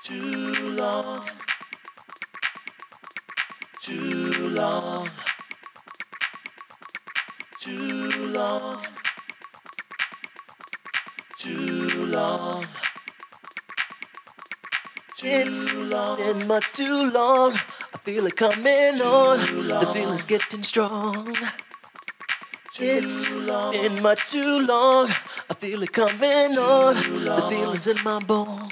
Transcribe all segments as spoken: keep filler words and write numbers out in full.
Too long, too long, too long, too long. It's been much too long. I feel it coming on. The feeling's getting strong. It's been much too long. I feel it coming on. The feeling's in my bones.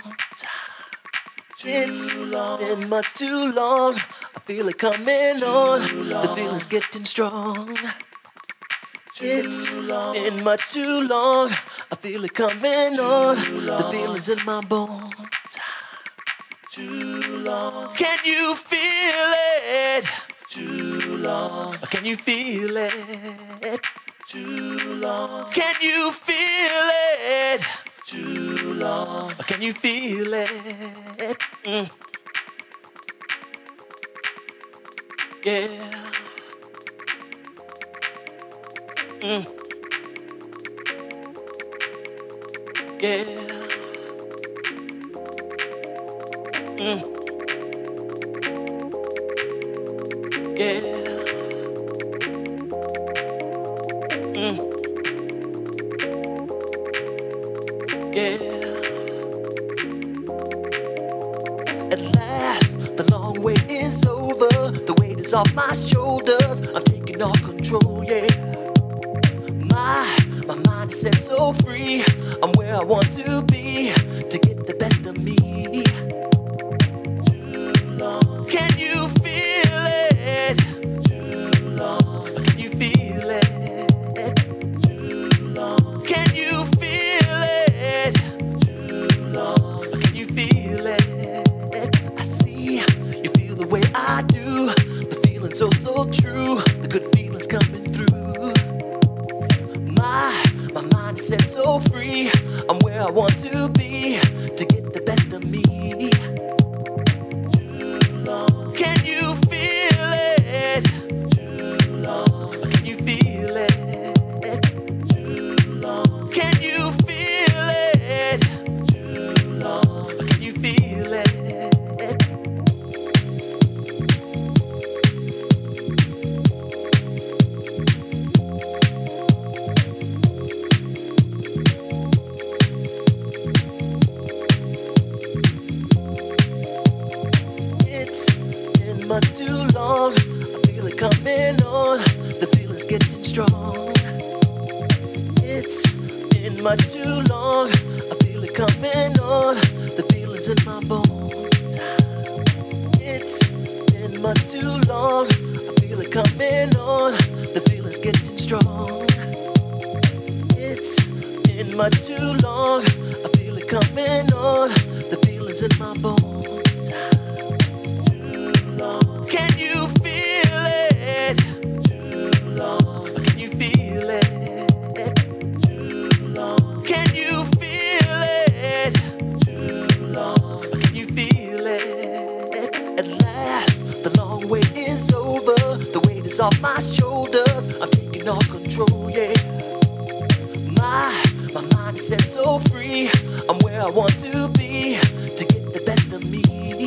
It's been much too long. I feel it coming on. The feeling's getting strong. It's been much too long. I feel it coming on. The feeling's in my bones. Too long. Can you feel it? Too long. Can you feel it? Too long. Can you feel it? Too long. Can you feel it? Mm. Yeah. Mm. Yeah. Mm. Yeah. Mm. Yeah. At last, the long wait is over. The weight is off my shoulders. I'm taking all control, yeah. My, my mind is set so free. I'm where I want to be to get the best of me. Too long. Can you feel it? Too long. Can you feel it? Too long. Can you feel it? Too long. Can you feel it? I see you feel the way I do. The feeling so, so true. The good feeling's coming through. My, my mind is set so free. I'm where I want to be to get the best of me. Too long. Can you feel it? Too long. Can you feel it? Too long. Can you feel it? Too long. Can you feel it? It's been much too long. I feel it coming on. The feeling's getting strong. It's been much too long. I feel it coming on. The feeling's in my bones. It's been much too long. I feel it coming on. The feeling's getting strong. It's been much too long. I feel it coming on. The feeling's in my bones. Too long. Can you feel it? Too long. Can you feel it? Too long. Can you feel it? Too long. Can you feel it? At last, the long wait is over. The weight is off my shoulders. I'm taking all control, yeah. My, my mind is set so free. I'm where I want to be to get the best of me.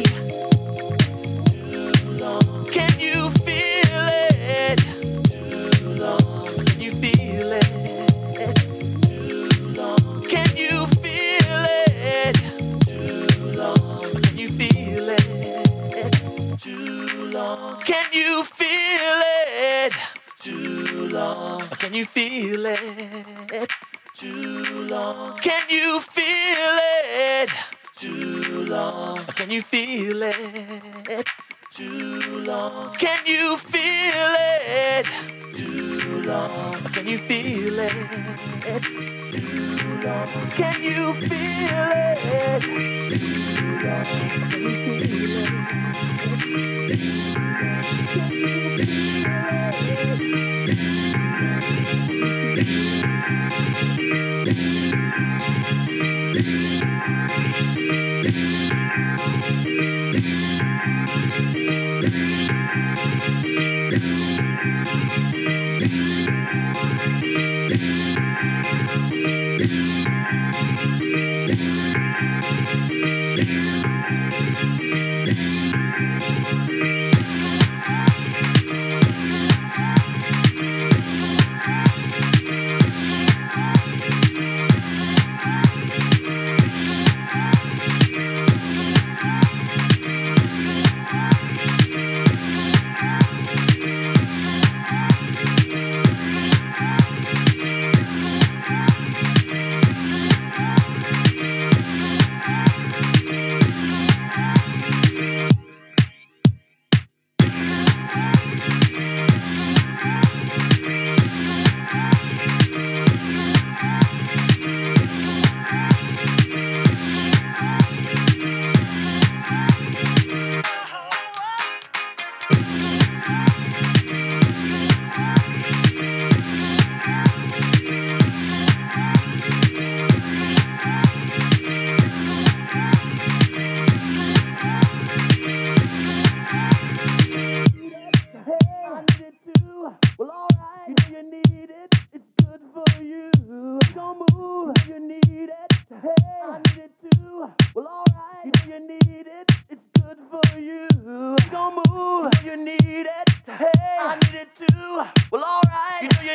Too long. Can you feel it? Too long. Can you feel it? Too long. Can you feel it? Too long. Can you feel it? Too long. Can you feel it? Too long. Can you feel it? Too long. Can you feel it? Too long. Can you feel it? Too long. Can you feel it? Too long. Can you feel it? Too long. Can you feel it? Too long. Can you feel it?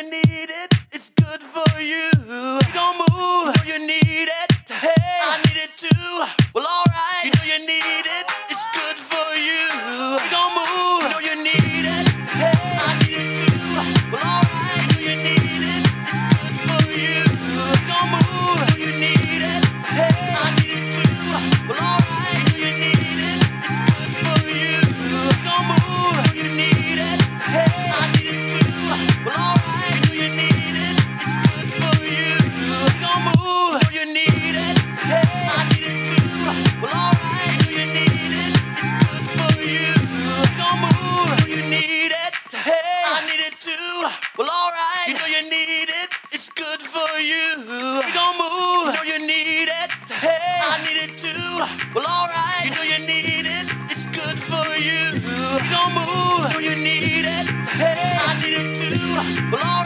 you need it. It's good for you. You gon' move. You know you need it. Hey, I need it too. Well, alright. You know you need it. It's good for you. You gon' move. You know you need it. Hey, I need it too. Well, alright. You know you need it. It's good for you. You gon' move. You know you need it. Hey, I need it too. Well, alright. You know you need it. It's good for you. You gon' move. You know you need it. Hey, I need it too. Well, alright. You know you need it. It's good for you. You gon' move. You know you need it. Hey, I need it too. Well, alright. You know you need it. It's good for you. You gon' move. You know you need it. Hey, I need it too. Well, alright. You know you need it. It's good for you. You gon' move. You know you need it. Hey, I need it too. Well, alright. You know you need it. It's good for you. You gon' move. You know you need it. Hey, I need it too. Well, alright.